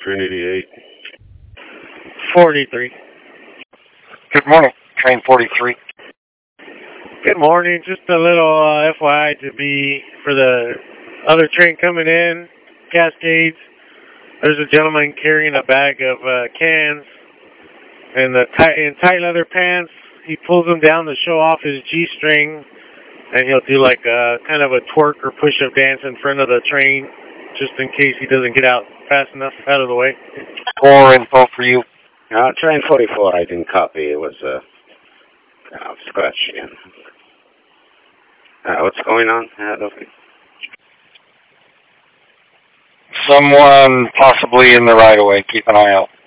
Trinity 8. 43. Good morning, train 43. Good morning. Just a little FYI to be for the other train coming in, Cascades. There's a gentleman carrying a bag of cans and in tight leather pants. He pulls them down to show off his G-string, and he'll do like a kind of a twerk or push-up dance in front of the train, just in case he doesn't get out fast enough out of the way. More info for you. Train 44, I didn't copy. It was scratch again. What's going on? Someone possibly in the right-of-way. Keep an eye out.